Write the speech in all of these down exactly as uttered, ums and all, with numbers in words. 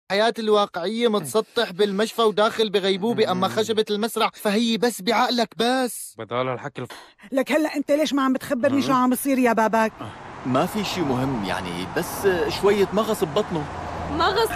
الحياة الواقعية متسطح بالمشفى وداخل بغيبوبة، أما خشبة المسرح فهي بس بعقلك بس. بدال الحكي الف... لك هلا انت ليش ما عم بتخبرني شو عم بصير يا باباك؟ ما في شي مهم يعني، بس شوية مغص ببطنه. مغص؟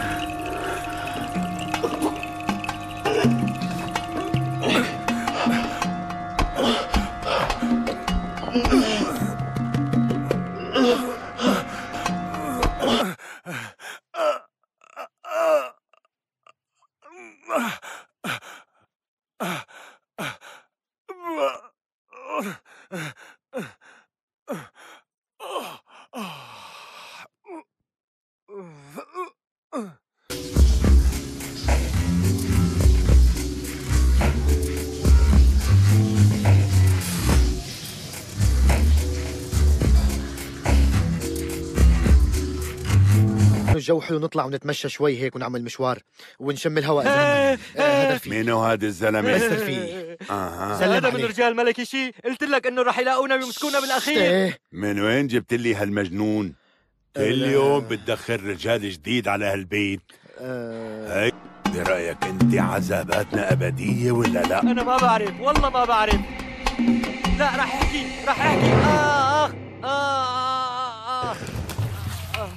الجو حلو، نطلع ونتمشى شوي هيك ونعمل مشوار ونشم الهواء. آه هذا رفيق. مينو هذا الزلمه؟ بس رفيق. اها هذا من رجال ملكي شي، قلت لك انه رح يلاقونا ويمسكونا بالاخير. ايه من وين جبت لي هالمجنون؟ كل يوم بتدخل رجال جديد على هالبيت. أه... هي برايك انت عذاباتنا ابديه ولا لا؟ انا ما بعرف، والله ما بعرف. لا رح احكي، رح احكي. آه آه آه آه آه.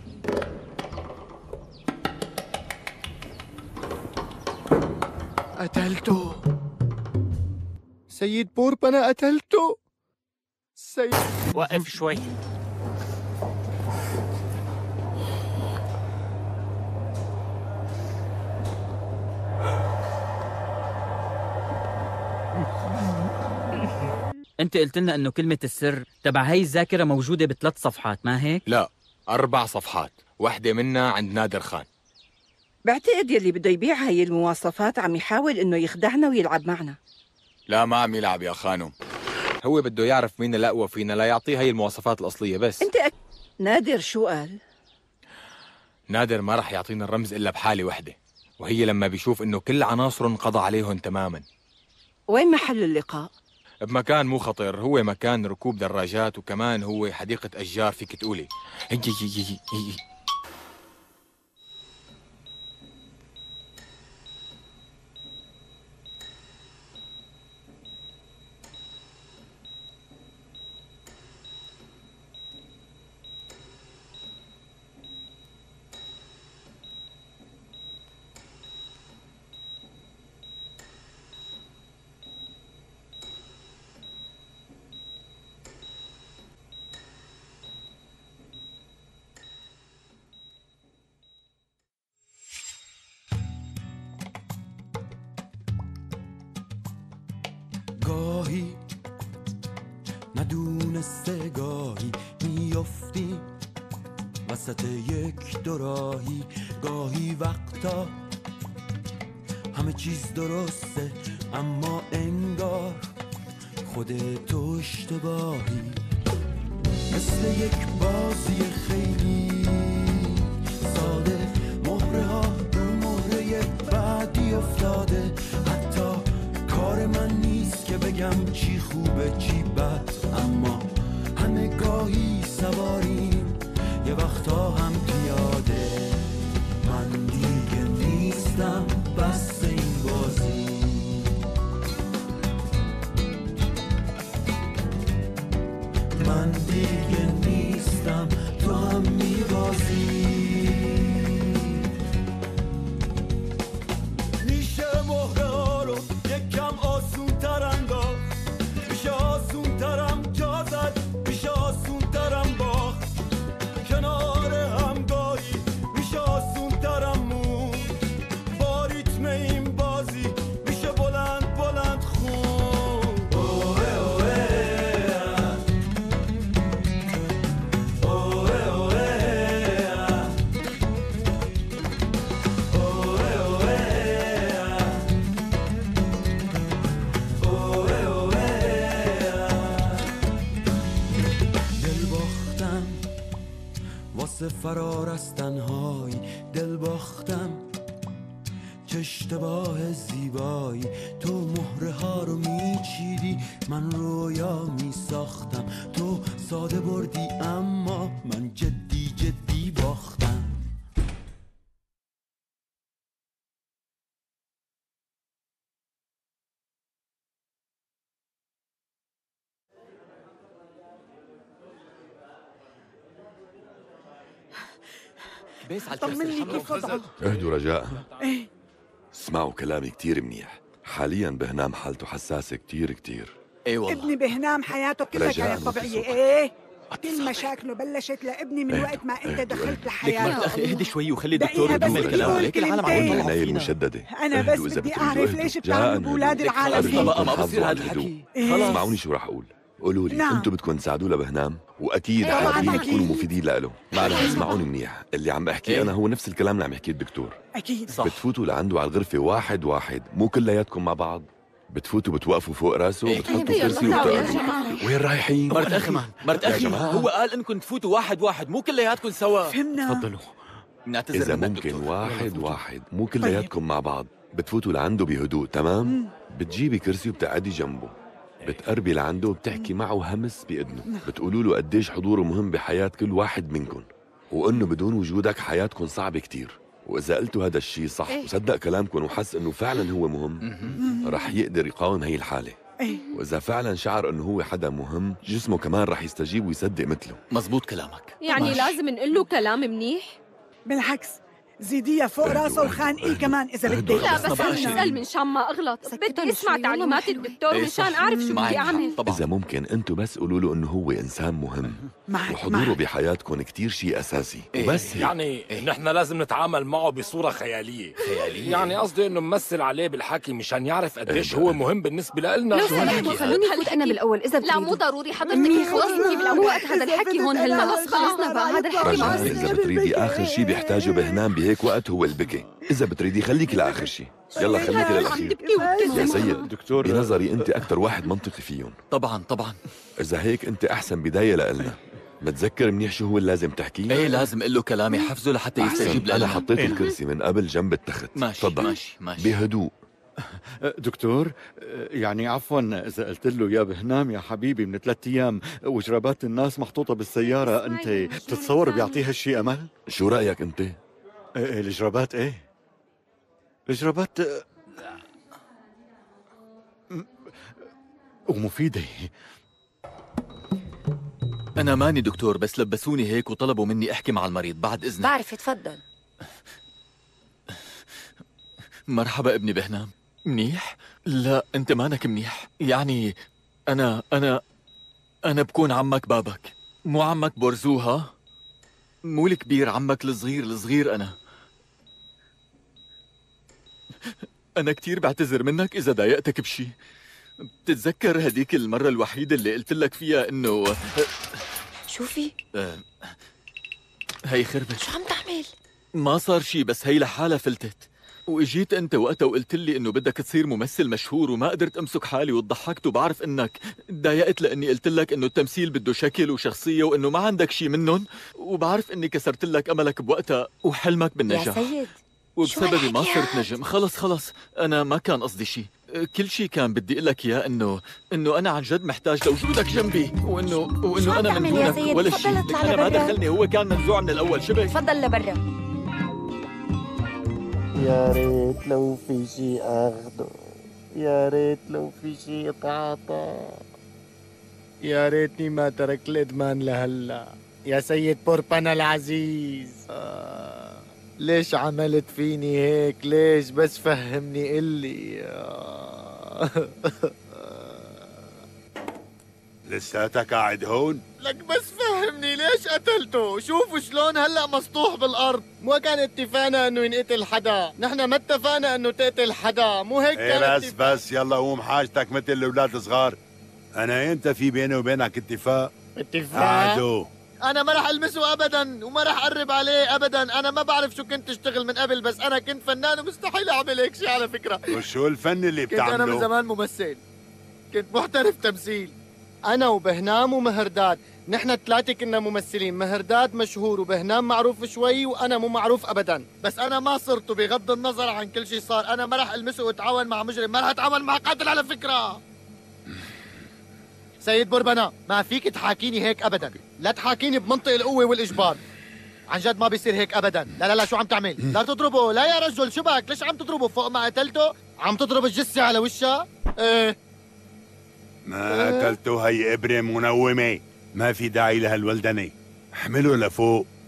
قتلته سيد بورب، أنا قتلته سيد. وقف شوي. انت قلت لنا انه كلمة السر تبع هي الذاكرة موجودة بثلاث صفحات، ما هيك؟ لا، أربع صفحات، واحدة منها عند نادر خان. بعتقد يلي بده يبيع هاي المواصفات عم يحاول انه يخدعنا ويلعب معنا. لا ما عم يلعب يا خانم، هو بده يعرف مين الأقوى فينا لا يعطيه هاي المواصفات الأصلية بس. انت أك... نادر شو قال؟ نادر ما رح يعطينا الرمز إلا بحالة وحدة، وهي لما بيشوف إنه كل عناصره انقضى عليهم تماما. وين محل اللقاء؟ بمكان مو خطر، هو مكان ركوب دراجات، وكمان هو حديقة أشجار فيك تقولي. هي هي هي هي. گاهی ندونسته گاهی میافتی وسط یک دوراهی، گاهی وقتا همه چیز درسته اما انگار خودت اشتباهی، مثل یک بازی خیلی ساده، مهره ها رو مهره بعدی افتاده، حتی کار من نیست که بگم چی خوبه چی بد، اما همه گاهی سواریم یه وقتا هم پیاده. من دیگه نیستم بس این بازی، من دیگه نیستم تو هم میبازی. میشه مهره ها رو یکم آسون تر انداخت، میشه آسون ترم جا زد، میشه آسون ترم باخت، کنار هم گاهی میشه آسون ترم مون، با ریتم این بازی میشه بلند بلند خون. اوه اوه اوه اوه اوه دل باختم واسه فرار از تنهایی، دل باختم چه اشتباه زیبایی، تو مهره ها رو میچیدی من رویا میساختم، تو ساده بردی اما من جدی جدی باختم. بيس على الكرسي طمني الحمراء كيف وضعه. اهدوا رجاء، ايه اسمعوا كلامي كتير منيح. حاليا بهنام حالته حساسة كتير كتير. اي والله ابني بهنام حياته كلها رجاء كانت ما طبيعية. في ايه كل مشاكله بلشت لابني من اهدوا، وقت ما انت اهدوا، دخلت اهدوا. لك لحياته. مرت اخي اهدي شوي وخلي الدكتور دقيقة بس يكمل بدي كلامه، أقول هيك العالم عم كلمتين. يطلعوا العناية فينا. المشددة. أنا بس اهدوا إذا بدي بتريدوا أعرف اهدوا. ليش جاء بتعملوا أنهدوا. بأولاد لك خلاص العالم بقى هيك. ما بصير هذا هدوء. الحكي. إيه. خلاص اسمعوني شو راح اقول. قولوا لي نعم. انتم بدكم تساعدوه لبهنام، واكيد طبعاً حابين أكيد. تكونوا مفيدين له. معلش اسمعوني منيح، اللي عم احكيه إيه. انا هو نفس الكلام اللي عم يحكيه الدكتور. أكيد صح. بتفوتوا لعنده على الغرفة واحد واحد، مو كلياتكم مع بعض. بتفوتوا بتوقفوا فوق راسه إيه. بتحطوا يلا كرسي تعالوا يا وبتقعدوا. جماعة. وين رايحين؟ مرت اخي مرت اخي جماعة. هو قال انكم تفوتوا واحد واحد مو كلياتكم سوا. فهمنا. تفضلوا. بنعتذر إذا منك ممكن دكتور. واحد يلا فوتوا. واحد، مو كلياتكم مع بعض. بتفوتوا لعنده بهدوء، تمام؟ بتجيبي كرسي وبتقعدي جنبه. بتقربي لعنده وبتحكي معه همس بإذنه. بتقولوا له قديش حضوره مهم بحياة كل واحد منكم، وإنه بدون وجودك حياتكم صعبة كتير. وإذا قلتوا هذا الشيء صح وصدق كلامكم وحس إنه فعلا هو مهم، رح يقدر يقاوم هي الحالة. إيه. وإذا فعلا شعر إنه هو حدا مهم، جسمه كمان رح يستجيب ويصدق مثله. مزبوط كلامك. يعني ماشي. لازم نقول له كلام منيح؟ بالعكس زيديها فوق اهدوا، راسه اهدوا، وخانقيه اهدوا. كمان إذا اهدوا. بدك. لا خلصنا بس بقى عم شيء. بسأل من شان ما أغلط. سكتوا بدي أسمع شوي، والله تعليمات حلو. الدكتور إيه مشان صح. أعرف شو معك بدي حق. أعمل. طبعا إذا ممكن أنتوا بس قولوا له إنه هو إنسان مهم، معك وحضوره معك. بحياتكم كتير شيء أساسي. إيه. وبس هيك. يعني إيه. نحن لازم نتعامل معه بصورة خيالية. خيالية. يعني قصدي انه نمثل عليه بالحكي مشان يعرف قديش اهدأ. هو مهم بالنسبة لنا. لو شو هالحكي سمحتوا هذا؟ خلوني فوت أنا بالأول إذا لا مو بتريدوا. ضروري حضرتك منيح. خلصتي بالأول. مو وقت هذا الحكي هون هلا. أنا خلص خلصنا بقى هذا الحكي ما رجاء إذا بتريدي آخر شيء بيحتاجه بهنام بهيك وقت هو البكي. إذا بتريدي خليكي لآخر شيء. يلا خليكي عم للأخير. تبكي يا وبتزعل. سيد دكتور بنظري أنت أكتر واحد منطقي فيهم. طبعا طبعا. إذا هيك أنت أحسن بداية لإلنا. متذكر منيح شو هو اللي لازم تحكيه؟ ايه لازم اقول له كلامي حفزه لحتى يستجيب أحسن. أنا لنا. حطيت إيه. الكرسي من قبل جنب التخت. ماشي تفضل. ماشي ماشي. بهدوء. دكتور يعني عفوا اذا قلت له يا بهنام يا حبيبي من ثلاث ايام وجرابات الناس محطوطه بالسياره، انت بتتصور بيعطيها الشيء امل؟ شو رايك انت؟ إيه إيه الجرابات ايه؟ الجرابات آه، م- ومفيده. انا ماني دكتور بس لبسوني هيك وطلبوا مني احكي مع المريض. بعد اذنك. بعرف تفضل. مرحبا ابني بهنام. منيح؟ لا انت مانك منيح. يعني انا انا انا بكون عمك بابك، مو عمك برزوها، مو الكبير، عمك الصغير. الصغير انا انا كتير بعتذر منك اذا ضايقتك بشي. بتتذكر هديك المرة الوحيدة اللي قلت لك فيها انه شو في؟ آه، هي خربت. شو عم تعمل؟ ما صار شي بس هي لحالها فلتت. واجيت انت وقتها وقلت لي انه بدك تصير ممثل مشهور وما قدرت امسك حالي وضحكت، وبعرف انك تضايقت لاني قلت لك انه التمثيل بده شكل وشخصيه وانه ما عندك شي منهم، وبعرف اني كسرت لك املك بوقتها وحلمك بالنجاح. يا سيد وبسببي ما شو صرت هالحكي نجم. خلص خلص انا ما كان قصدي شي. كل شي كان بدي اقول لك اياه انه انه انا عن جد محتاج لوجودك جنبي، وانه شو وانه عم انا من تعمل يا دونك سيد؟ ولا تفضل شي. اطلع انا ما لبرا. دخلني، هو كان منزوع من الاول. شبه تفضل لبرا. يا ريت لو في شي اخده، يا ريت لو في شي اتعاطى، يا ريتني ما ترك الادمان لهلا. يا سيد بوربانا العزيز، آه. ليش عملت فيني هيك؟ ليش؟ بس فهمني قلي. آه. لساتك قاعد هون؟ لك بس فهمني ليش قتلته؟ شوفوا شلون هلا مسطوح بالارض. مو كان اتفقنا انه ينقتل حدا، نحن ما اتفقنا انه تقتل حدا، مو هيك كان ايه بس اتفاق. بس يلا قوم حاجتك مثل الاولاد الصغار. انا انت في بيني وبينك اتفاق؟ اتفاق؟ قعدوا. انا ما رح المسه ابدا وما رح اقرب عليه ابدا. انا ما بعرف شو كنت اشتغل من قبل، بس انا كنت فنان ومستحيل اعمل هيك شيء على فكره. وشو الفن اللي كنت انا من بتعمله؟ زمان ممثل، كنت محترف تمثيل. انا وبهنام ومهرداد، نحن الثلاثه كنا ممثلين. مهرداد مشهور وبهنام معروف شوي وانا مو معروف ابدا. بس انا ما صرت، بغض النظر عن كل شيء صار. انا ما رح المسه واتعاون مع مجرم، ما رح اتعاون مع قاتل على فكره. سيد بوربنا ما فيك تحاكيني هيك ابدا. لا تحاكيني بمنطق القوه والاجبار. عن جد ما بيصير هيك ابدا. لا لا لا شو عم تعمل؟ لا تضربه. لا يا رجل شبك؟ ليش عم تضربه فوق ما قتلته؟ عم تضرب الجثه على وشها؟ ايه ما قتلته، هي ابره منومه، ما في داعي لهالولدنه. احمله لفوق.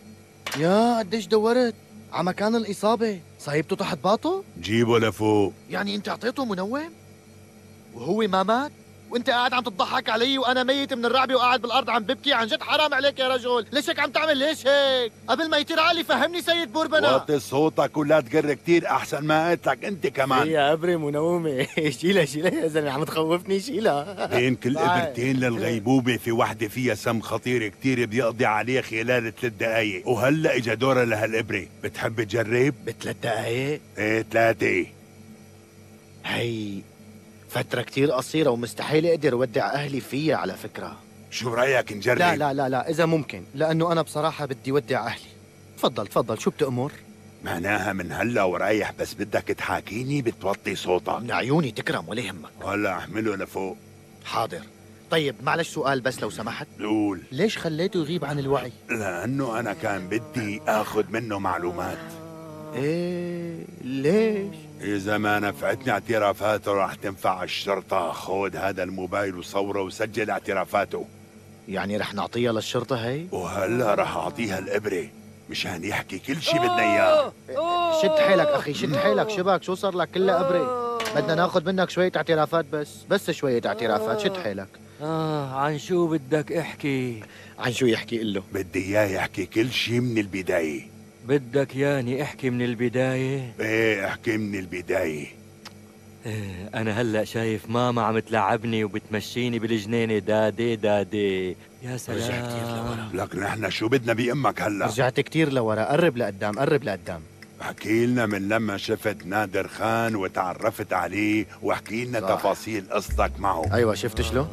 يا قديش دورت على مكان الإصابة، صايبته تحت باطه؟ جيبه لفوق. يعني أنت أعطيته منوم؟ وهو ما مات؟ وأنت قاعد عم تضحك علي وأنا ميت من الرعبة وقاعد بالأرض عم ببكي. عن جد حرام عليك يا رجل، ليش هيك عم تعمل؟ ليش هيك؟ قبل ما يطير عقلي فهمني سيد بوربنا. وطي صوتك ولا تقر كتير أحسن ما قلت لك أنت كمان. يا أبري منومة. شيلها شيلها يا زلمة، عم تخوفني. شيلها. بين كل إبرتين للغيبوبة في وحدة فيها سم خطير كتير بيقضي عليه خلال ثلاث دقايق، وهلا إجا دورها لهالإبرة. بتحب تجرب؟ بثلاث دقايق؟ إيه ثلاثة. هي فترة كتير قصيرة ومستحيل أقدر أودع أهلي فيها على فكرة. شو رأيك نجرب؟ لا لا لا لا إذا ممكن، لأنه أنا بصراحة بدي ودع أهلي. تفضل تفضل، شو بتأمر؟ معناها من هلا ورايح بس بدك تحاكيني بتوطي صوتك. من عيوني تكرم ولا يهمك. هلا احمله لفوق. حاضر. طيب معلش سؤال بس لو سمحت. قول. ليش خليته يغيب عن الوعي؟ لأنه أنا كان بدي آخذ منه معلومات. إيه ليش؟ إذا ما نفعتني اعترافاته راح تنفع الشرطة. خذ هذا الموبايل وصوره وسجل اعترافاته. يعني رح نعطيها للشرطة هي؟ وهلا راح أعطيها الإبرة مشان يحكي كل شي بدنا إياه. شد حيلك أخي، شد حيلك. شبك شو صار لك؟ كلها إبرة. بدنا ناخذ منك شوية اعترافات بس، بس شوية اعترافات. شد حيلك. آه عن شو بدك احكي؟ عن شو يحكي؟ قله. بدي إياه يحكي كل شي من البداية. بدك ياني احكي من البداية؟ ايه احكي من البداية. إيه أنا هلأ شايف ماما عم تلعبني وبتمشيني بالجنينة. دادي دادي يا سلام. رجع كتير لورا. لك نحن شو بدنا بأمك هلا؟ رجعت كتير لورا. قرب لقدام، قرب لقدام. احكي لنا من لما شفت نادر خان وتعرفت عليه، واحكي لنا تفاصيل قصتك معه. أيوة شفت شلون؟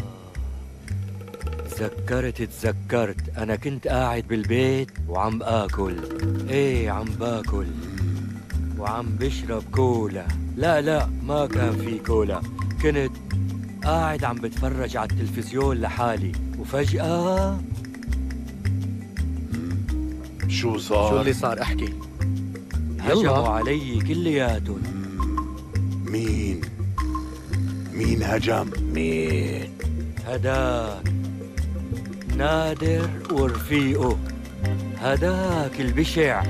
تذكرت تذكرت أنا كنت قاعد بالبيت وعم آكل. إيه عم باكل وعم بشرب كولا. لا لا ما كان في كولا، كنت قاعد عم بتفرج على التلفزيون لحالي وفجأة شو صار؟ شو اللي صار؟ احكي. هجموا علي كلياتهم. مين؟ مين هجم؟ مين؟ هداك نادر ورفيقه، هداك البشع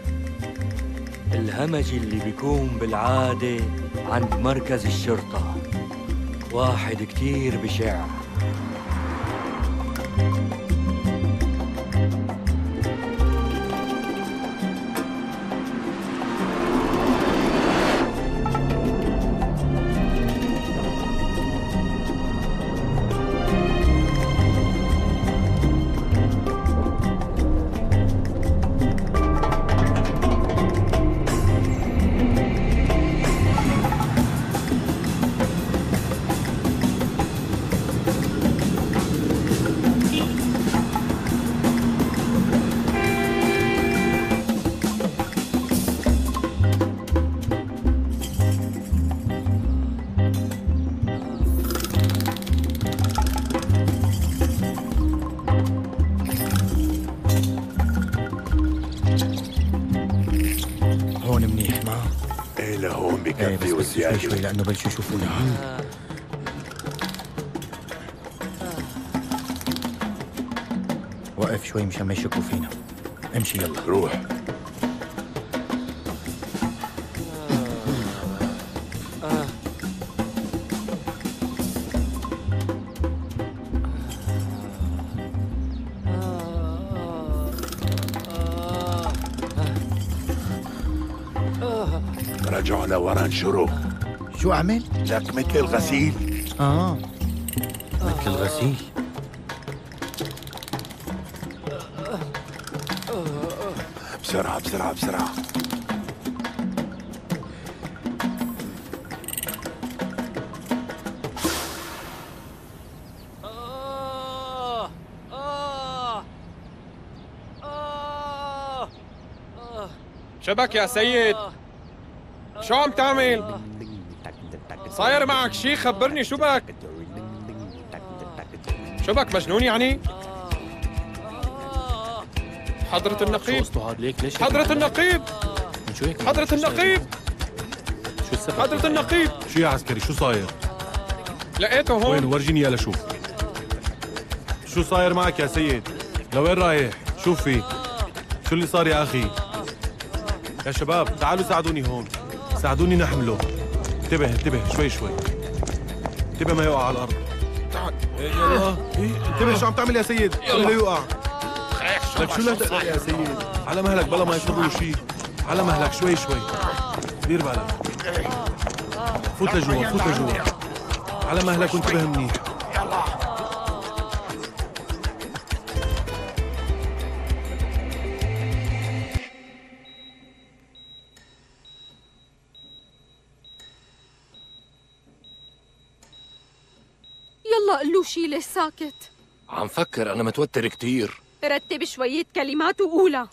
الهمجي اللي بيكون بالعادة عند مركز الشرطة. واحد كتير بشع. هون منيح ما؟ ايه لهون بكفي ايه بس وزيادة. شوي شوي لأنه بلشوا يشوفونا. وقف شوي مشان ما يشكوا فينا. امشي يلا. روح. رجعوا لورا انشروا. شو أعمل؟ لك مثل الغسيل. آه مثل الغسيل. بسرعة بسرعة بسرعة. شبك يا سيد، شو عم تعمل؟ صاير معك شي؟ خبرني شو بك؟ شو بك مجنون يعني؟ حضرة النقيب، حضرة النقيب، حضرة النقيب، حضرة النقيب. شو يا عسكري شو صاير؟ لقيته هون. وين؟ ورجيني اياه لشوف. شو صاير معك يا سيد؟ لوين رايح؟ شوف فيك. شو اللي صار يا أخي؟ يا شباب تعالوا ساعدوني هون، ساعدوني نحمله. انتبه انتبه شوي شوي، انتبه ما يقع على الأرض. تعال يلا. إيه؟ انتبه شو عم تعمل يا سيد؟ لا يوقع. لك شو لا تقلق يا سيد، على مهلك بلا ما يصير له شيء، على مهلك شوي شوي، دير بالك. فوت لجوا فوت لجوا، على مهلك وانتبه منيح. يلا قل له شي ليش ساكت؟ عم فكر، أنا متوتر كتير. رتب شوية كلمات وقولها.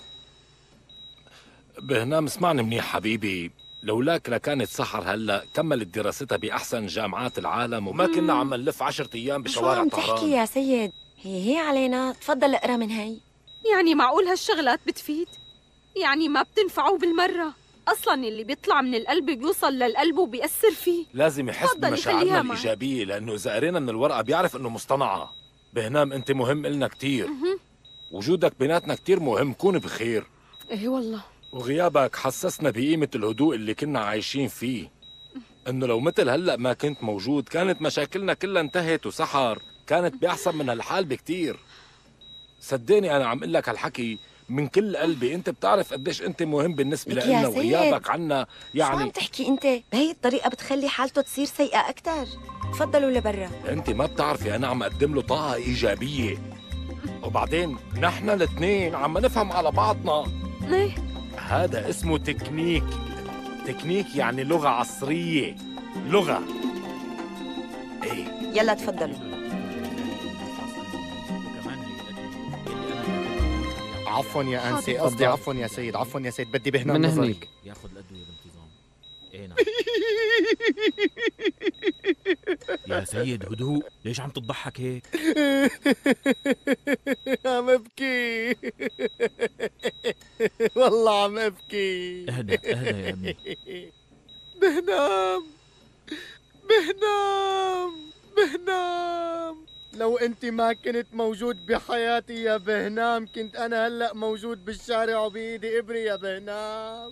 بهنام اسمعني منيح حبيبي، لولاك لكانت سحر هلا كملت دراستها بأحسن جامعات العالم وما كنا عم نلف عشرة أيام بشوارع طهران. شو عم تحكي يا سيد؟ هي هي علينا، تفضل اقرا من هي. يعني معقول هالشغلات بتفيد؟ يعني ما بتنفعه بالمرة؟ أصلاً اللي بيطلع من القلب بيوصل للقلب وبيأثر فيه. لازم يحس تفضل بمشاعرنا يخليها معي. الإيجابية، لأنه إذا قرينا من الورقة بيعرف إنه مصطنعة. بهنام أنت مهم إلنا كتير، وجودك بيناتنا كتير مهم، كون بخير. إيه والله. وغيابك حسسنا بقيمة الهدوء اللي كنا عايشين فيه، إنه لو مثل هلأ ما كنت موجود كانت مشاكلنا كلها انتهت، وسحر كانت بأحسن من هالحال بكتير. صدقني أنا عم قل لك هالحكي من كل قلبي، أنت بتعرف قديش أنت مهم بالنسبة لنا، وغيابك عنا يعني. شو عم تحكي أنت؟ بهي الطريقة بتخلي حالته تصير سيئة أكثر. تفضلوا لبرا. أنت ما بتعرفي أنا عم أقدم له طاقة إيجابية، وبعدين نحن الاثنين عم نفهم على بعضنا. ايه هذا اسمه تكنيك. تكنيك يعني لغة عصرية، لغة. ايه يلا تفضلوا. عفوا يا انسي، قصدي عفوا يا سيد، عفوا يا سيد، بدي بهنام من نظري. هنيك ياخذ الادويه بانتظام. ايه نعم. يا سيد هدوء، ليش عم تضحك هيك؟ عم ابكي والله عم ابكي. اهدى اهدى يا ابني. بهنام بهنام بهنام، لو انت ما كنت موجود بحياتي يا بهنام كنت انا هلا موجود بالشارع وبايدي ابري يا بهنام.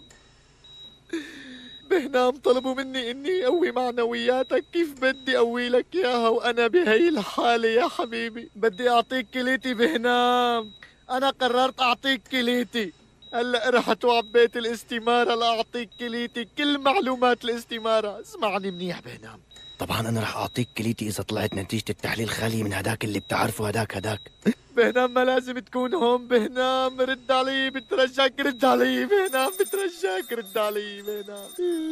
بهنام طلبوا مني اني اقوي معنوياتك، كيف بدي اقوي لك اياها وانا بهي الحاله يا حبيبي؟ بدي اعطيك كليتي بهنام، انا قررت اعطيك كليتي. هلا رحت وعبيت الاستماره لاعطيك كليتي، كل معلومات الاستماره. اسمعني منيح بهنام، طبعا انا رح اعطيك كليتي اذا طلعت نتيجه التحليل خالي من هداك اللي بتعرفه، هداك هداك. بهنام ما لازم تكون هون. بهنام رد علي بترجاك، رد علي بهنام بترجاك، رد علي بهنام.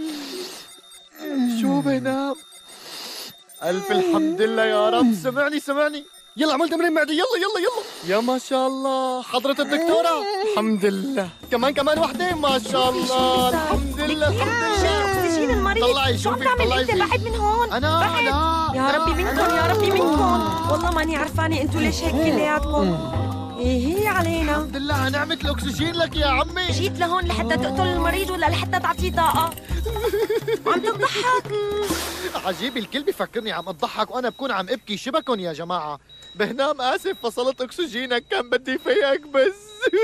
شو بهنام؟ الف الحمد لله يا رب. سمعني سمعني، يلا عمل تمرين معدي، يلا يلا يلا. يا ما شاء الله حضرة الدكتورة. الحمد لله. كمان كمان وحدة. ما شاء الله. الحمد لله الحمد لله. اكسجين المريض. طلعي شو عم شوفي، تعمل طلعي انت؟ فيه. بعد من هون. انا بعد. لا يا ربي منكم، يا ربي منكم، والله ماني عرفانة انتوا ليش هيك كلياتكم. ايه هي علينا. الحمد لله نعمة الاكسجين لك يا عمي. جيت لهون لحتى تقتل المريض ولا لحتى تعطيه طاقة؟ عم تضحك. عجيب، الكل بيفكرني عم اضحك وانا بكون عم ابكي. شبكن يا جماعة. بهنام اسف فصلت اكسجينك، كان بدي فيك بس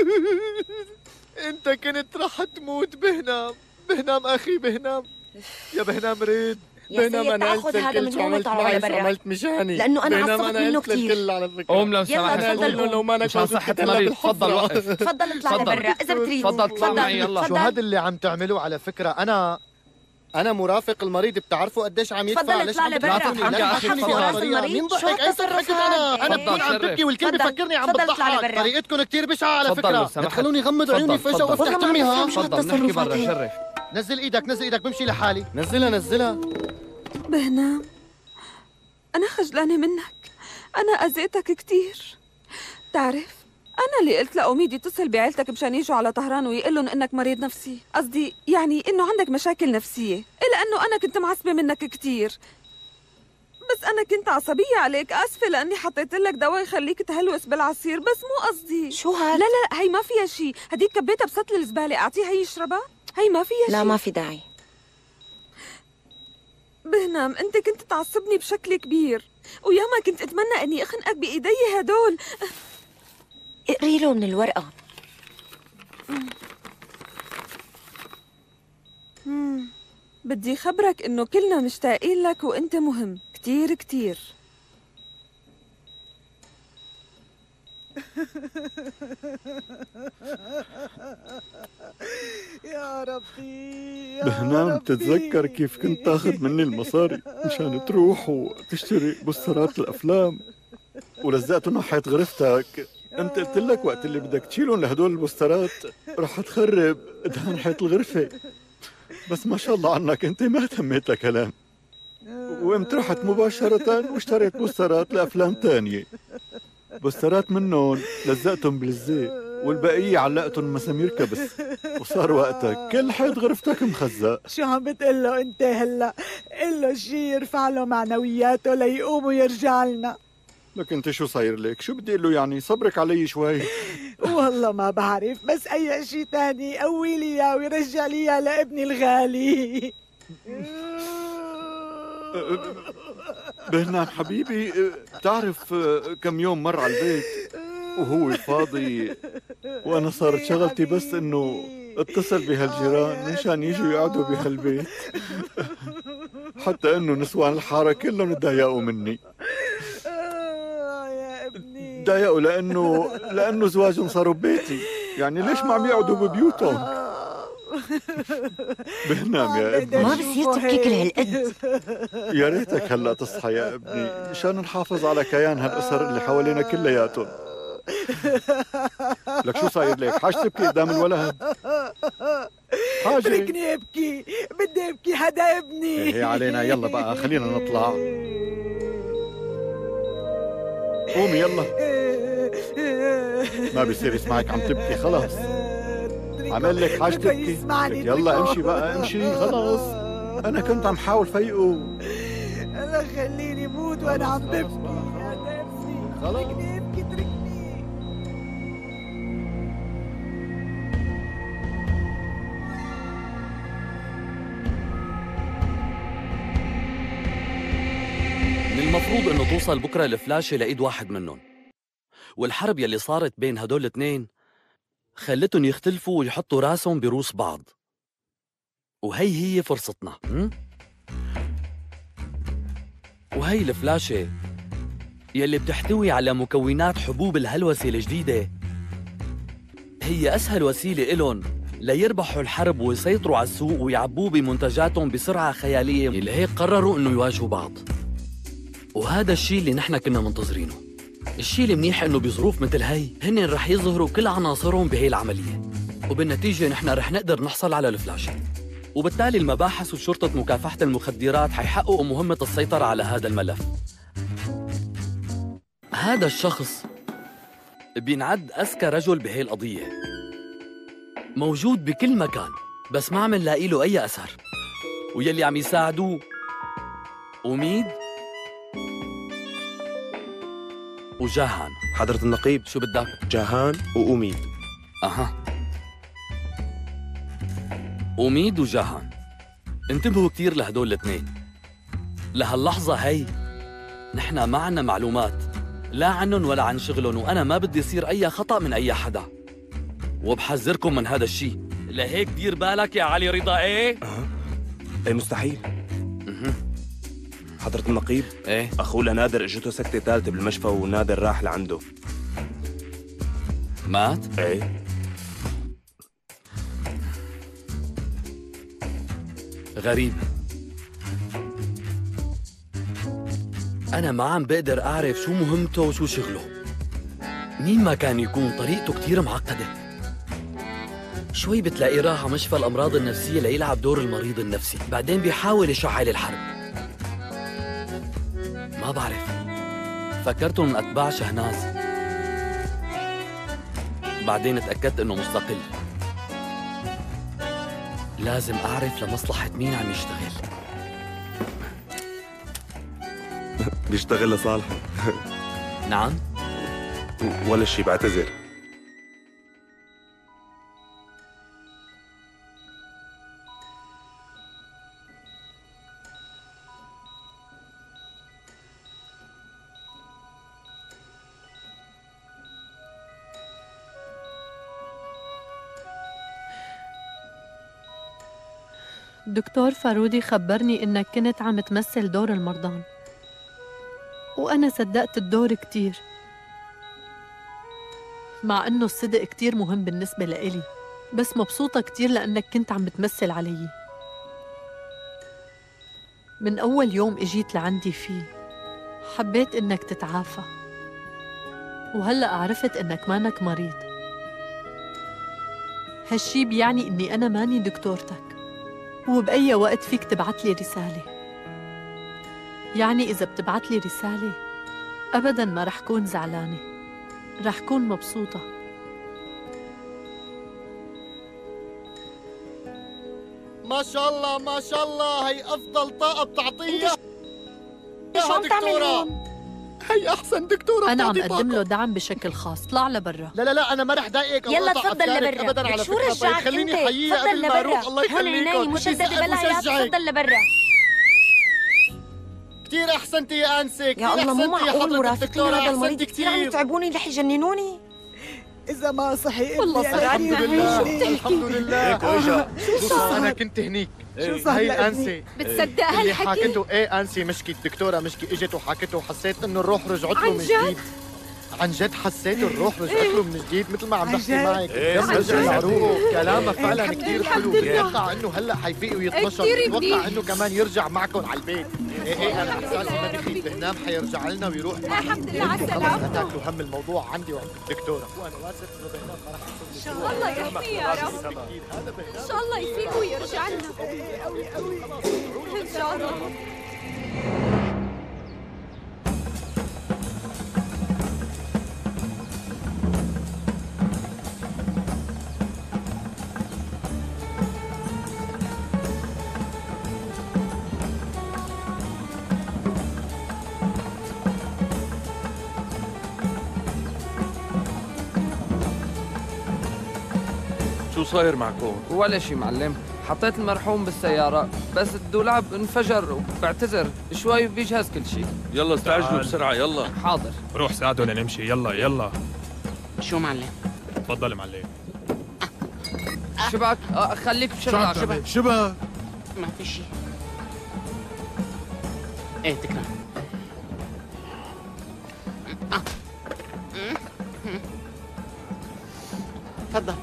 انت كنت رح تموت. بهنام بهنام اخي بهنام، يا بهنام ريد. بهنام انا قلت الكل شو عملت معي، شو عملت مشاني، لانه انا عصبت منه كثير. على فكرة قوم لو سمحت. يلا تفضل لو ما مشان صحة المريض تفضل وقف. تفضل اطلع لبرا اذا بتريد. تفضل اطلع معي يلا. شو هذا اللي عم تعملوه؟ على فكرة أنا أنا مرافق المريض، بتعرفوا قديش عم يدفع. تفضل اطلع لبرا. لا تضحك يا أخي، تفضل. مين ضحك؟ أي ضحكت أنا؟ أنا بكون عم ببكي والكل بفكرني عم بضحك. طريقتكم كتير بشعة على فكرة. تخلوني غمض عيوني فجأة وافتح تمي. ها تفضل نحكي برا. شرف. نزل إيدك نزل إيدك، بمشي لحالي. نزلها نزلها. بهنام أنا خجلانة منك، أنا أذيتك كتير. تعرف أنا اللي قلت لأميد يتصل بعيلتك مشان يجوا على طهران ويقلن إنك مريض نفسي، قصدي يعني إنه عندك مشاكل نفسية، إلا إنه أنا كنت معصبة منك كتير. بس أنا كنت عصبية عليك، آسفة لأني حطيت لك دواء يخليك تهلوس بالعصير، بس مو قصدي. شو هاد؟ لا لا هي ما فيها شي، هديك كبيتها بسطل الزبالة، أعطيها هي يشربها، هي ما فيها شي. لا ما في داعي. بهنام أنت كنت تعصبني بشكل كبير، وياما كنت أتمنى أني أخنقك بإيدي هدول. اقري له من الورقة. مم. بدي خبرك إنه كلنا مشتاقين لك وأنت مهم كتير كتير. يا ربي يا بهنام ربي. تتذكر كيف كنت تاخذ مني المصاري مشان تروح وتشتري بوسترات الافلام ولزقتهم على حيط غرفتك. انت قلت لك وقت اللي بدك تشيلهم لهدول البوسترات رح تخرب دهان حيط الغرفه، بس ما شاء الله عنك انت ما تميت لكلام، وقمت رحت مباشره واشتريت بوسترات لافلام تانية. بوسترات منهم لزقتهم بالزيت والبقية علقتهم مسامير كبس، وصار وقتك كل حيط غرفتك مخزق. شو عم بتقول له انت هلا؟ قل له شي يرفع له معنوياته ليقوم ويرجع لنا. لك انت شو صاير لك؟ شو بدي اقول له يعني؟ صبرك علي شوي. والله ما بعرف، بس اي شي تاني قوي لي اياه ويرجع لي اياه لابني الغالي. بهنام حبيبي، بتعرف كم يوم مر على البيت وهو فاضي، وانا صارت شغلتي بس انه اتصل بهالجيران مشان يجوا يقعدوا بهالبيت، حتى انه نسوان الحاره كلهم تضايقوا مني. تضايقوا لانه لانه زواجهم صاروا ببيتي، يعني ليش ما عم يقعدوا ببيوتهم؟ بهنام يا ابني، ما بصير تبكي كل هالقد. يا ريتك هلا تصحى يا ابني مشان نحافظ على كيان هالاسر اللي حوالينا كلياتهم. لك شو صاير لك؟ حاج تبكي قدام الولد؟ حاجة اتركني ابكي، بدي ابكي هذا ابني. هي علينا، يلا بقى خلينا نطلع. قومي يلا، ما بيصير يسمعك عم تبكي، خلاص عمل لك حاج تبكي. يلا امشي بقى امشي خلاص، انا كنت عم حاول فيقه. الله خليني موت وانا عم ببكي يا نفسي. اتركني ابكي اتركني. من المفروض انه توصل بكره الفلاشة لايد واحد منهم، والحرب يلي صارت بين هدول الاثنين خلتهم يختلفوا ويحطوا راسهم بروس بعض، وهي هي فرصتنا. م? وهي الفلاشة يلي بتحتوي على مكونات حبوب الهلوسة الجديدة هي أسهل وسيلة إلهم ليربحوا الحرب ويسيطروا على السوق ويعبوه بمنتجاتهم بسرعة خيالية، اللي هيك قرروا إنه يواجهوا بعض. وهذا الشيء اللي نحن كنا منتظرينه. الشيء المنيح إنه بظروف مثل هي هن رح يظهروا كل عناصرهم بهي العملية، وبالنتيجة نحن رح نقدر نحصل على الفلاشة، وبالتالي المباحث وشرطة مكافحة المخدرات حيحققوا مهمة السيطرة على هذا الملف. هذا الشخص بينعد أذكى رجل بهي القضية، موجود بكل مكان بس ما عم نلاقي له أي أثر، ويلي عم يساعدوه أميد وجاهان. حضرة النقيب، شو بدك؟ جاهان وأميد. أها، أميد وجاهان، انتبهوا كتير لهدول الاثنين. لهاللحظة هي نحن ما عنا معلومات لا عنهم ولا عن شغلهم، وأنا ما بدي يصير أي خطأ من أي حدا، وبحذركم من هذا الشيء. لهيك دير بالك يا علي رضا. ايه أه. ايه مستحيل. أه. حضرة النقيب، ايه أخوه لنادر اجته سكتة ثالثة بالمشفى ونادر راح لعنده. مات؟ ايه. غريب، أنا ما عم بقدر أعرف شو مهمته وشو شغله. مين ما كان يكون طريقته كتير معقدة. شوي بتلاقيه راح على مشفى الأمراض النفسية ليلعب دور المريض النفسي، بعدين بيحاول يشعل الحرب. ما بعرف، فكرته من أتباع شهناز، بعدين تأكدت إنه مستقل. لازم أعرف لمصلحة مين عم يشتغل. بيشتغل لصالح. نعم؟ ولا شي، بعتذر. دكتور فارودي خبرني إنك كنت عم تمثل دور المرضان، وأنا صدقت الدور كتير، مع إنه الصدق كتير مهم بالنسبة لإلي، بس مبسوطة كتير لأنك كنت عم بتمثل علي. من أول يوم إجيت لعندي فيه حبيت إنك تتعافى، وهلأ عرفت إنك مانك مريض. هالشي بيعني إني أنا ماني دكتورتك، وبأي وقت فيك تبعت لي رسالة. يعني إذا بتبعت لي رسالة أبداً ما رح كون زعلانة، رح كون مبسوطة. ما شاء الله ما شاء الله، هي أفضل طاقة بتعطيها شو عم تعمل هون؟ هي أحسن دكتورة. أنا عم أقدم له دعم بشكل خاص. طلع لبرا. لا لا لا، أنا ما رح ضايقك. يلا تفضل لبرا. أبدا على شو فكرة. رجعك خليني انت؟ حيية تفضل قبل ما أروح. الله لبرا. هون عيني يخليكم. مشددة بلايا، تفضل لبرا. كثير أحسنتي يا أنسة. يا الله مو معقول مرافقين هذا المريض كثير عم يتعبوني رح يجننوني. إذا ما صحي والله صحيح. الحمد لله الحمد لله. شو صار؟ أنا كنت هنيك. شو صار هي لابني؟ أنسة بتصدق اللي هالحكي؟ حكته ايه أنسة مشكي، الدكتورة مشكي اجت وحكته وحسيت انه الروح رجعت له عن من جد؟ جديد. عن جد حسيت الروح رجعت له من جديد، مثل ما عم عن بحكي جد؟ معك. إيه، الدم عن رجع جد؟ لعروقه. كلامها فعلا الحمد كثير لله. حلو. الحمد لله. بتوقع انه هلا حيفيق ويتنشط. كتير بتوقع منيح. انه كمان يرجع معكم على البيت. ايه ايه انا احساسي ما بخيب، بنام حيرجع لنا ويروح معنا. الحمد لله على خلص السلامة. هتاكلوا هم الموضوع عندي وعند الدكتورة، وانا واثق انه بهنام ما رح يصير لي. الله يحميه يا رب. إن شاء الله يفيق ويرجع لنا. إن شاء الله. شو صاير معكم؟ ولا شي معلم، حطيت المرحوم بالسيارة بس الدولاب انفجر وبعتذر شوي بيجهز كل شي. يلا استعجلوا بسرعة يلا. حاضر. روح ساعدهم نمشي. يلا يلا. شو معلم؟ تفضل معلم. شبك آه خليك بشغلك. شبك شبك ما في شي. ايه تكرم. تفضل.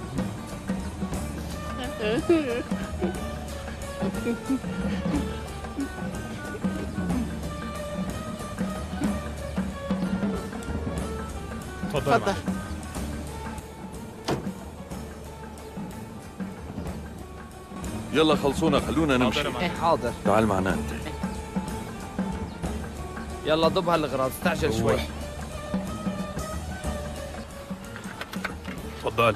تفضل. تفضل. يلا خلصونا خلونا نمشي. ايه حاضر. تعال معنا انت. يلا ضب هالاغراض، استعجل شوي. تفضل.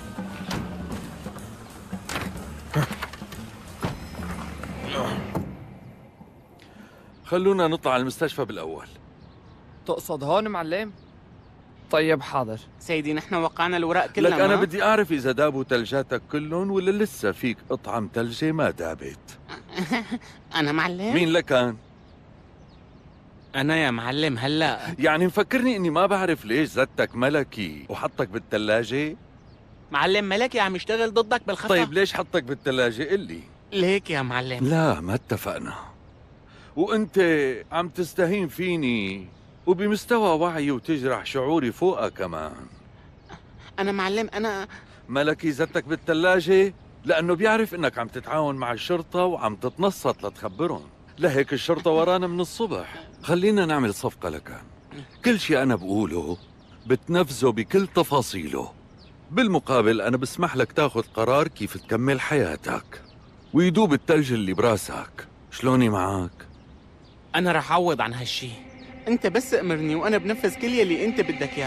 خلونا نطلع على المستشفى بالأول. تقصد هون معلم؟ طيب حاضر. سيدي نحن وقعنا الوراق كلها. لك أنا بدي أعرف إذا دابوا تلجاتك كلهم ولا لسه فيك أطعم تلجة ما دابت. أنا معلم؟ مين لكان؟ أنا يا معلم هلا. يعني مفكرني إني ما بعرف ليش زدتك ملكي وحطك بالثلاجة؟ معلم ملكي عم يشتغل ضدك بالخفا. طيب ليش حطك بالثلاجة؟ قل لي. ليك يا معلم. لا ما اتفقنا. وانت عم تستهين فيني وبمستوى وعي وتجرح شعوري فوقها كمان. أنا معلم أنا ملكي زتك بالثلاجة لأنه بيعرف إنك عم تتعاون مع الشرطة وعم تتنصت لتخبرهم، لهيك الشرطة ورانا من الصبح. خلينا نعمل صفقة لكان، كل شيء أنا بقوله بتنفذه بكل تفاصيله، بالمقابل أنا بسمح لك تاخذ قرار كيف تكمل حياتك ويدوب التلج اللي براسك. شلوني معك؟ أنا رح أعوض عن هالشي، أنت بس أمرني وأنا بنفذ كل يلي أنت بدك إياه.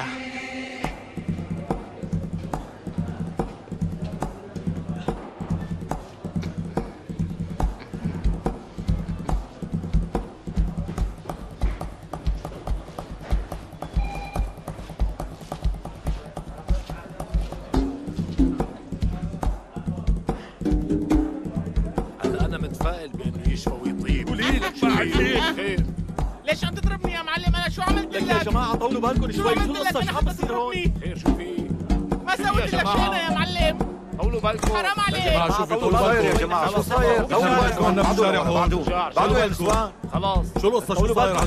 أنا متفائل بأنه يشفى ويطيب. قولي لك بعد خير. ليش عم تضربني يا معلم؟ أنا شو عملت لك؟ يا جماعة طولوا بالكم شوي، شو القصة؟ شو عم بصير هون؟ خير شو في؟ ما سويت لك شيء أنا يا معلم. طولوا بالكم. حرام عليك. يا جماعه شوفوا طولوا بالكم يا جماعه شو صاير؟ طولوا بالكم عنا في الشارع هون. بعدوا بالكم. خلاص شو القصه شو صاير؟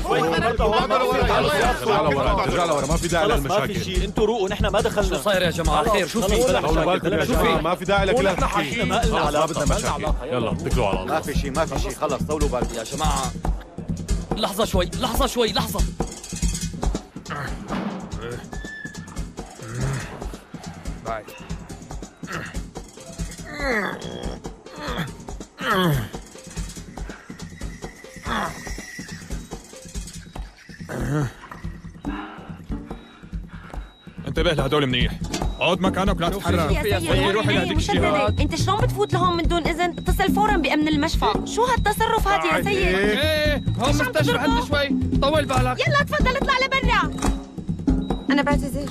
ارجع لورا ارجع لورا ما في داعي للمشاكل. ما في شيء انتوا روقوا نحن ما دخلنا. شو صاير يا جماعه خير شو في؟ طولوا بالكم يا جماعه ما في داعي لكل هالحكي. ما لنا ما بدنا مشاكل. يلا اتكلوا على الله. ما في شيء ما في شيء خلص طولوا بالكم يا جماعه. لحظه شوي لحظه شوي لحظه. باي. انتبه لهدول منيح. اقعد مكانك ولا تتحرك. يا سيد روحي لهديك الجهات. انت شلون بتفوت لهون من دون اذن؟ اتصل فورا بامن المشفى. شو هالتصرف هذا يا سيد؟ ايه هون مستشفى عندي شوي طول بالك. يلا تفضل اطلع لبرا. انا بعتذر.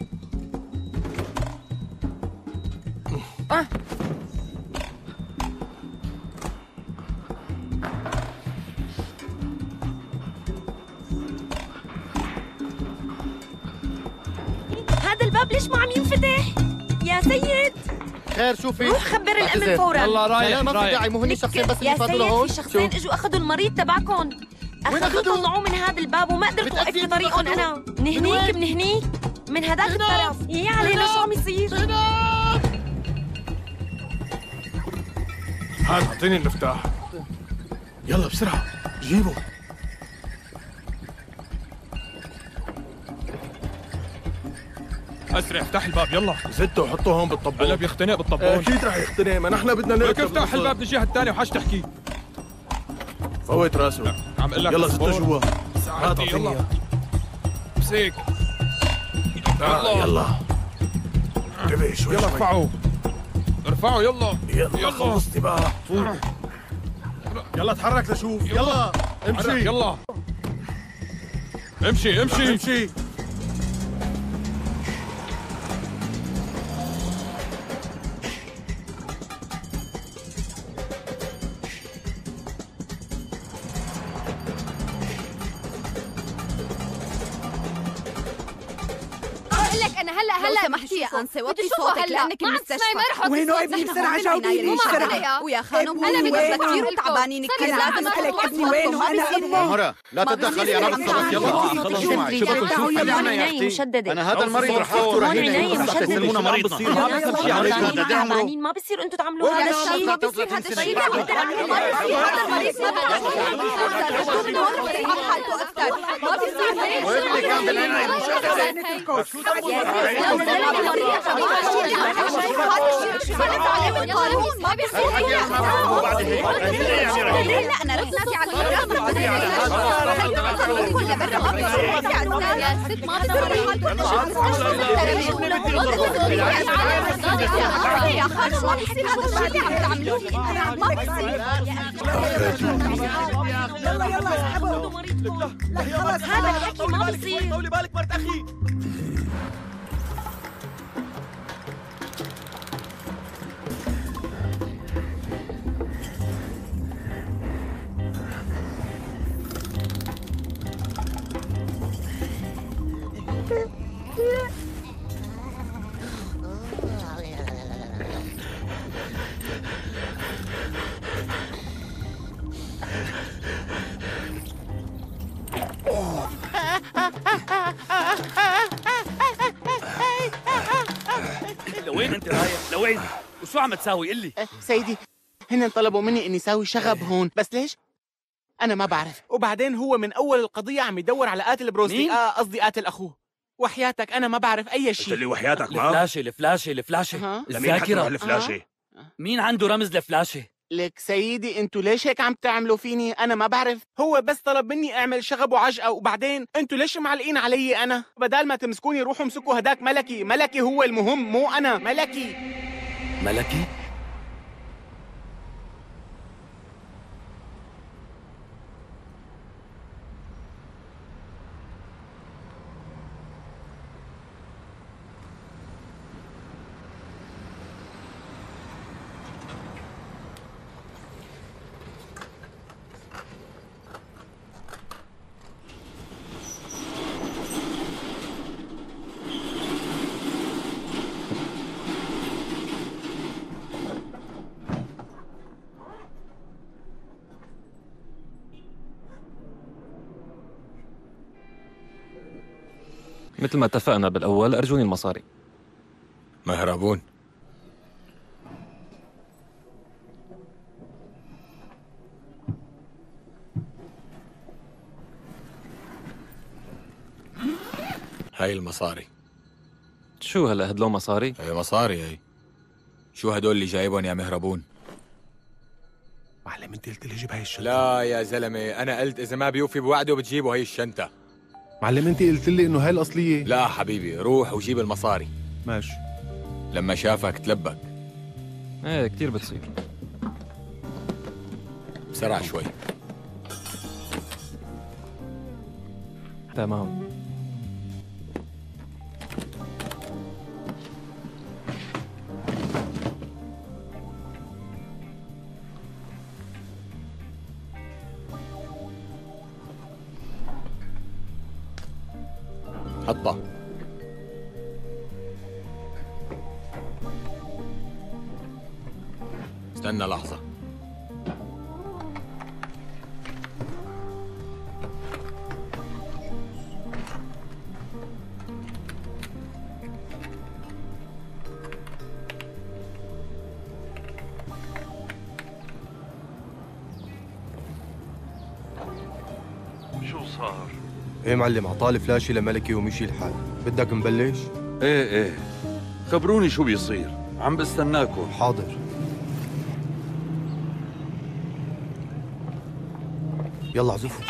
آه. هذا الباب ليش ما عم ينفتح؟ يا سيد خير شو في؟ روح خبر الامن فورا. يلا رايح ما في رايح. داعي مو هن شخصين بس اللي يا فاتوا لهون. سيد في شخصين اجوا اخذوا المريض تبعكم. اخذوه طلعوه من هذا الباب وما قدرت اوقف في طريقهم انا. من هنيك من هنيك من هداك الطرف. يا علينا شو عم يصير؟ هات اعطيني المفتاح. يلا بسرعه جيبه. اسرع افتح الباب يلا. زته وحطه هون بالطبون. هلا بيختنق بالطبون. اكيد رح يختنق ما نحن بدنا نركب. لك افتح الباب من الجهه الثانيه وحاش تحكي. فوت راسه. عم اقول لك يلا زته جوا. هات يلا. امسك. يلا يلا. انتبه شوي يلا ارفعوا. ارفعوا يلا. يلا خلصتي بقى. يلا تحرك لشوف. يلا امشي. يلا. امشي امشي امشي. انا هلا هلا سمحتي يا انسه وطي صوتك لانك المستشفى. وينه ابني بسرعه جاوبيني بسرعه. ويا خانم انا بدنا كثير تعبانين كثير لازم اسالك ابني وينه انا امه. مهرة لا تتدخلي انا بتصرف. يلا خلص شو معي شو بدكم شو عناية مشددة. انا هذا المريض رح اخذه رهينه. عناية مشددة. تسلمونا مريضنا. ما بصير شيء عليكم تعبانين ما بصير انتم تعملوا هذا الشيء. ما بصير هذا الشيء. ما بصير هذا المريض ما بصير هيك. وابني كان بالعناية ما بيصير لا انا رح نافي على الكلام كله برا ما بيصير يا ست ما بيصير يا خالد ما بيصير هذا الشيء اللي عم تعملوه ما بيصير. يلا يلا اسحبوا. لا خلص هذا الحكي ما بيصير. طولي بالك مرت اخي. لوين انت رايح؟ لوين؟ وشو عم تساوي؟ قل لي. سيدي هن طلبوا مني اني اسوي شغب هون، بس ليش؟ انا ما بعرف. وبعدين هو من اول القضيه عم يدور على قاتل بروسلي. مين؟ اه قصدي قاتل اخوه. وحياتك انا ما بعرف اي شيء. قلت لي وحياتك ما؟ الفلاشة الفلاشة الفلاشة الذاكرة. الفلاشة مين عنده رمز لفلاشة؟ لك سيدي انتوا ليش هيك عم تعملوا فيني؟ انا ما بعرف. هو بس طلب مني اعمل شغب وعجقه، وبعدين انتوا ليش معلقين علي انا؟ بدال ما تمسكوني روحوا امسكوا هداك ملكي. ملكي هو المهم مو انا. ملكي ملكي؟ مثل ما اتفقنا بالأول، أرجوني المصاري. مهربون. هاي المصاري. شو هلا هدلو مصاري؟ هي مصاري هي. شو هدول اللي جايبهم يا مهربون؟ معلم انت قلت لي جيب هاي الشنطة. لا يا زلمة، أنا قلت إذا ما بيوفي بوعده بتجيبوا هي الشنطة. معلم انت قلت لي إنه هاي الأصلية. لا حبيبي، روح وجيب المصاري. ماشي. لما شافك تلبك. ايه كتير بتصير. بسرعة شوي. تمام. حطها. استنى لحظة. شو صار؟ ايه معلم، عطالي فلاشي لملكي ومشي الحال. بدك نبلش؟ ايه ايه، خبروني شو بيصير، عم بستناكم. حاضر. يلا عزفوا.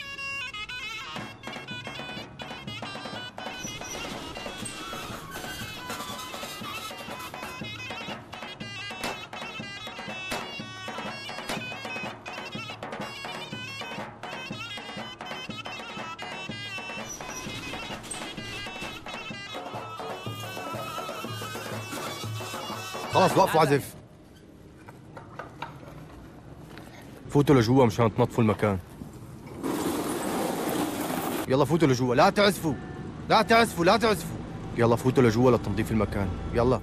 خلاص وقفوا عزف. فوتوا لجوا مشان تنظفوا المكان. يلا فوتوا لجوا، لا تعزفوا لا تعزفوا لا تعزفوا. يلا فوتوا لجوا لتنظيف المكان، يلا.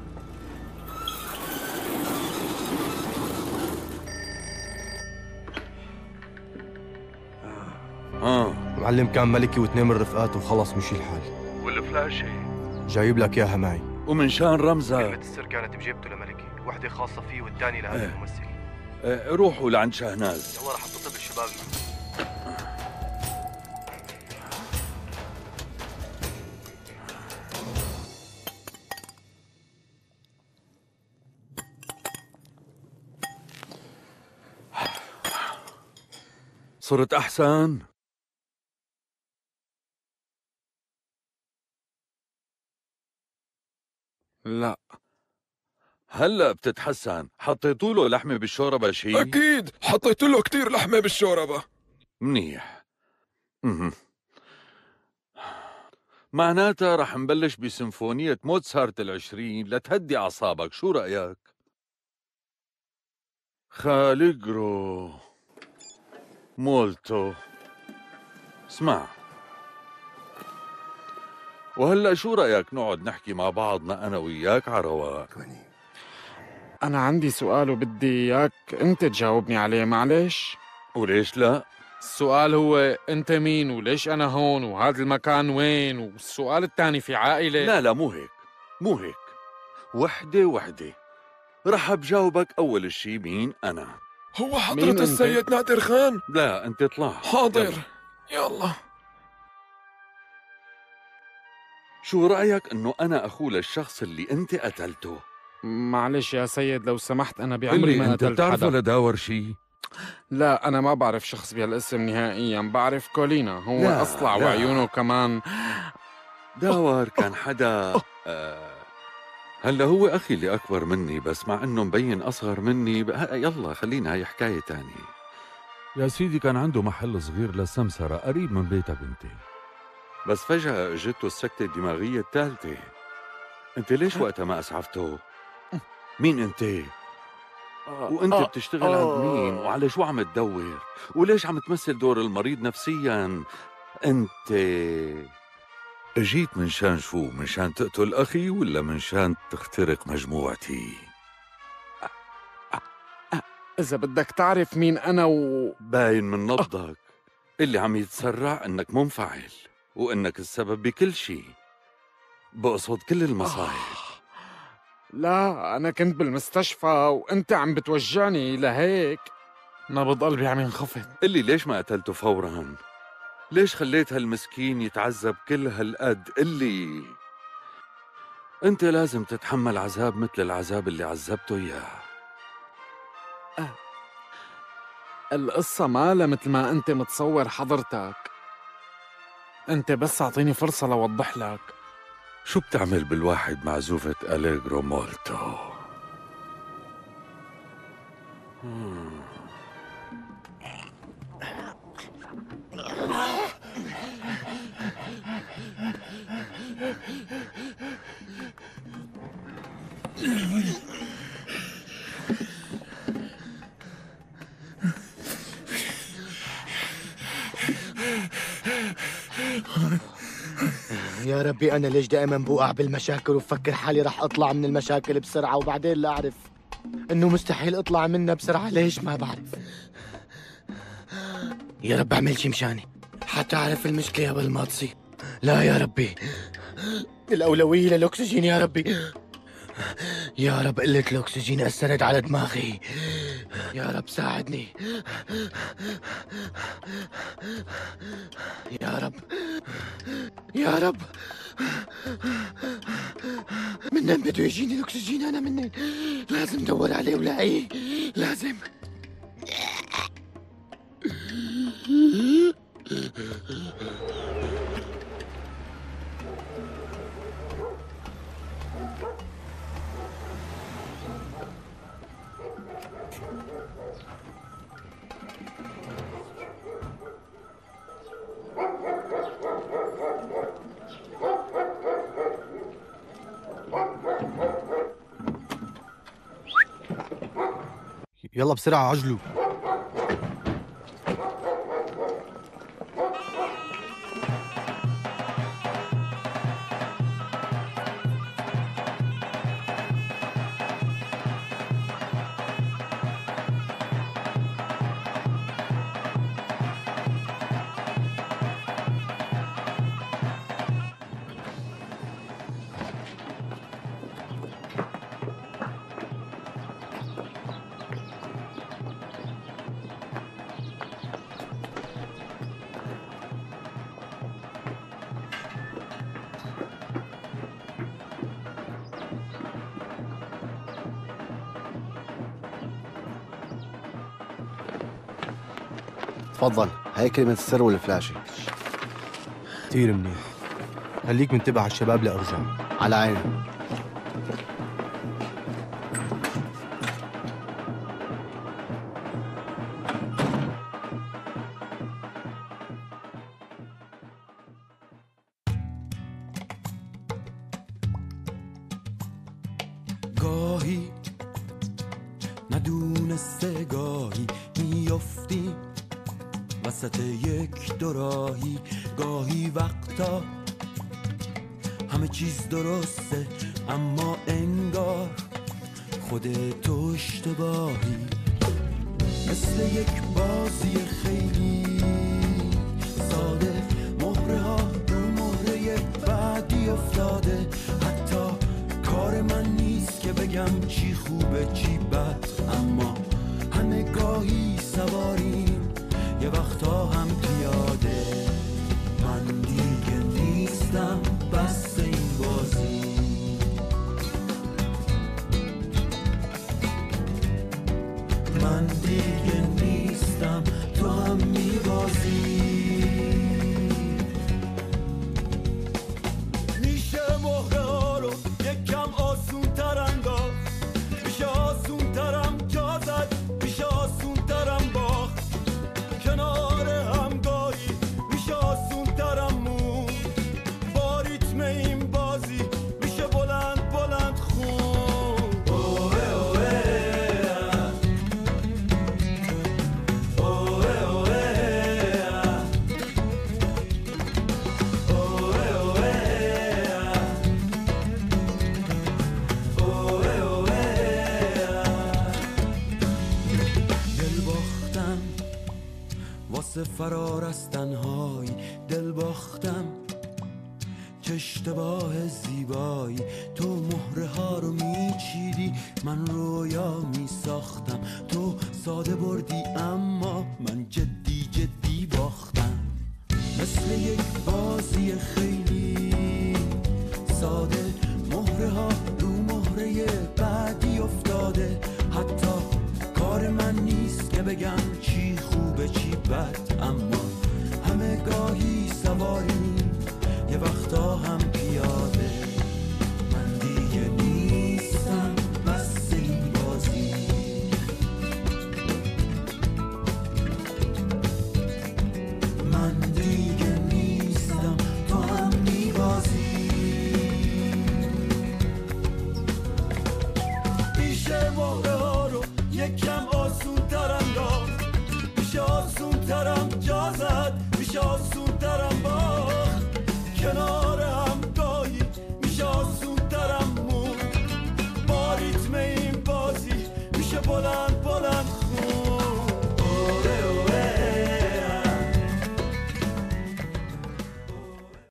اه معلم كان ملكي واثنين من رفقاته وخلص مشي الحال. والفلاشة جايب لك اياها معي. ومن شان رمزة. كلمة السر كانت بجيبته لملكي، وحدة خاصة فيه والثانية لهذا ايه. الممثل. ايه روحوا لعند شهناز. يلا رح اتصل بالشباب. صرت أحسن؟ لا. هلا بتتحسن. حطيتوا له لحمة بالشوربة شي؟ أكيد حطيت له كتير لحمة بالشوربة. منيح. مه. معناتها رح نبلش بسيمفونية موتسارت العشرين لتهدي أعصابك، شو رأيك؟ خاليجرو مولتو. اسمع، وهلأ شو رأيك نقعد نحكي مع بعضنا أنا وياك على رواق؟ أنا عندي سؤال وبدي إياك أنت تجاوبني عليه، معلش؟ وليش لا؟ السؤال هو أنت مين وليش أنا هون وهذا المكان وين، والسؤال الثاني في عائلة. لا لا مو هيك مو هيك، وحدة وحدة. رح بجاوبك أول شي مين أنا. هو حضرة السيد نادر خان؟ لا أنت اطلع. حاضر. يلا, يلا. شو رأيك إنه أنا أخو للشخص اللي أنت قتلته؟ معلش يا سيد لو سمحت، أنا بعمري ما أنت قتلت بتعرف حدا. ولا داور شي؟ لا أنا ما بعرف شخص بهالاسم نهائيا، بعرف كولينا، هو لا أصلع لا. وعيونه كمان. داور كان حدا آه هلا هو أخي اللي أكبر مني، بس مع إنه مبين أصغر مني ب... يلا خلينا هاي حكاية تانية. يا سيدي كان عنده محل صغير للسمسرة قريب من بيتك انت، بس فجأة اجته السكتة الدماغية الثالثة. انت ليش وقتها ما اسعفته؟ مين انت؟ وانت بتشتغل عند مين؟ وعلى شو عم تدور؟ وليش عم تمثل دور المريض نفسيا؟ انت اجيت من شان شو؟ من شان تقتل اخي ولا من شان تخترق مجموعتي؟ إذا بدك تعرف مين أنا و... باين من نبضك اللي عم يتسرع انك منفعل. وإنك السبب بكل شيء. بقصد كل المصايب. لا أنا كنت بالمستشفى وأنت عم بتوجعني لهيك نبض قلبي عم ينخفض. قلي ليش ما قتلته فوراً؟ ليش خليت هالمسكين يتعذب كل هالقد؟ قلي أنت لازم تتحمل عذاب مثل العذاب اللي عذبته إياه. أه. القصة مالها مثل ما أنت متصور حضرتك. أنت بس أعطيني فرصة لوضح لك. شو بتعمل بالواحد معزوفة أليغرو مولتو؟ يا ربي أنا ليش دائما بوقع بالمشاكل وبفكر حالي رح أطلع من المشاكل بسرعة وبعدين لا أعرف إنه مستحيل أطلع منها بسرعة. ليش ما بعرف. يا رب أعمل شي مشاني حتى أعرف المشكلة قبل ما تصير. لا يا ربي، الأولوية للأكسجين يا ربي. يا رب قلة الأكسجين أثرت على دماغي. يا رب ساعدني يا رب يا رب. منين بده يجيني الأكسجين؟ أنا منين؟ لازم دور عليه ولاقيه، لازم. يلا بسرعة عجلوا. تفضل، هاي كلمة السر والفلاشة. كثير منيح. خليك منتبه على الشباب لأرجع. على عيني. گاهی ندونسته گاهی میافتی وسط یک دوراهی، گاهی وقتا همه چیز درسته اما انگار خودت اشتباهی، مثل یک بازی خیلی ساده، مهره ها رو مهره بعدی افتاده، حتی کار من نیست که بگم چی خوبه چی بد، اما همه گاهی سواریم یه وقتا هم پیاده. من دیگه نیستم بس این بازی، من دیگه نیستم تو هم میبازی. میشه مهره ها رو یکم آسون تر انداخت، میشه آسون ترم جا زد، میشه آسون ترم باخت، کنار همگاهی میشه آسون ترم مون، با ریتم این بازی میشه بلند بلند خون. اوه اوه اوه اوه اوه دل باختم واسه فرار از تنهایی، دل باختم که اشتباه زیبایی، تو مهره ها رو میچیدی، من رویا میساختم، تو ساده بردی اما من جدی جدی باختم. مثل یک بازی خیلی ساده، مهره ها رو مهره بعدی افتاده، حتی کار من نیست که بگم چی خوبه چی بد، اما همه گاهی سواریم یه وقتا هم پیاده. من دیگه نیستم بس این بازی، من دیگه نیستم تو هم میبازی. میشه موقع ها رو یکم آسون تر انداخت، میشه آسون ترم جا زد، میشه آسون